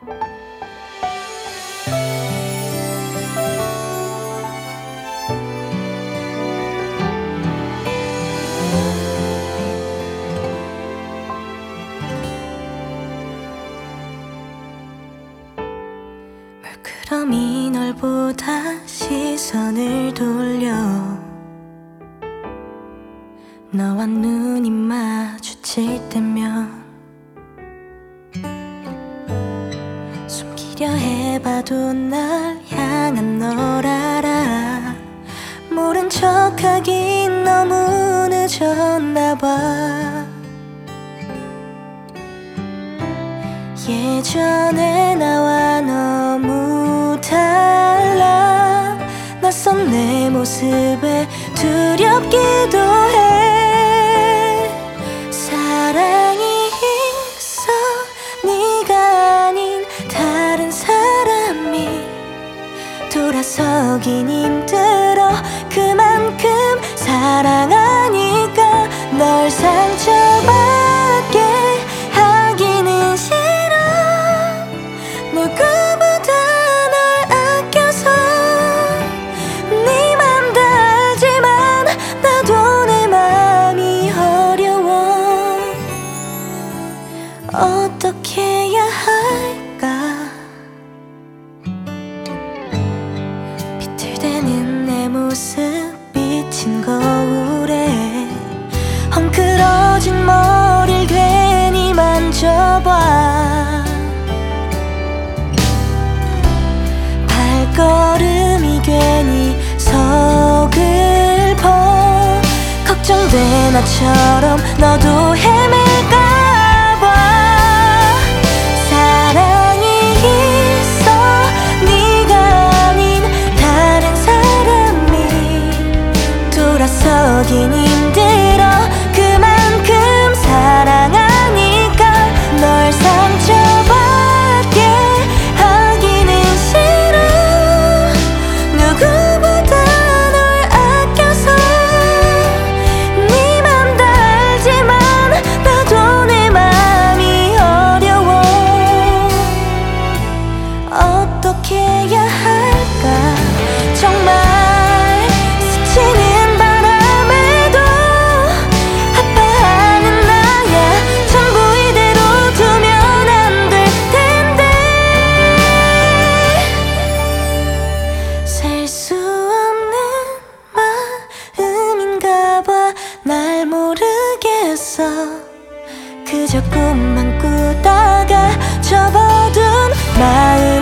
그럼이 널 보다 시선을 돌려 너와 눈이 마주칠 때면 숨기려 해봐도 날 향한 널 알아. 모른 척하긴 너무 늦었나봐. 예전에 나와 너무 달라. 낯선 내 모습에 두렵기도 해. 사랑이 있어 네가 아닌 다른 사람이 돌아서긴 힘들어. 그만큼 사랑하니까 널 상처받게 하기는 싫어. 누구보다 널 아껴서 네 맘 다 알지만 나도 내 맘이 어려워. 어떻게 해야 할까. 비틀대는 내 모습 비친 거울에 헝클어진 머리를 괜히 만져봐. 발걸음이 괜히 서글퍼. 걱정돼 나처럼 너도 헤맬까봐. 사랑이 있어 네가 아닌 다른 사람이 돌아서긴 힘들어. 그만큼 사랑하니까 널 상처받게 하기는 싫어. 누구보다 널 아껴서 네 맘 다 알지만 나도 내 맘이 어려워. 어떻게 해야 할까. 정말 스치는 바람에도 아파하는 나야. 전부 이대로 두면 안 될 텐데. 셀 수 없는 마음인가 봐. 날 모르겠어. 그저 꿈만 꾸다가 접어둔 마음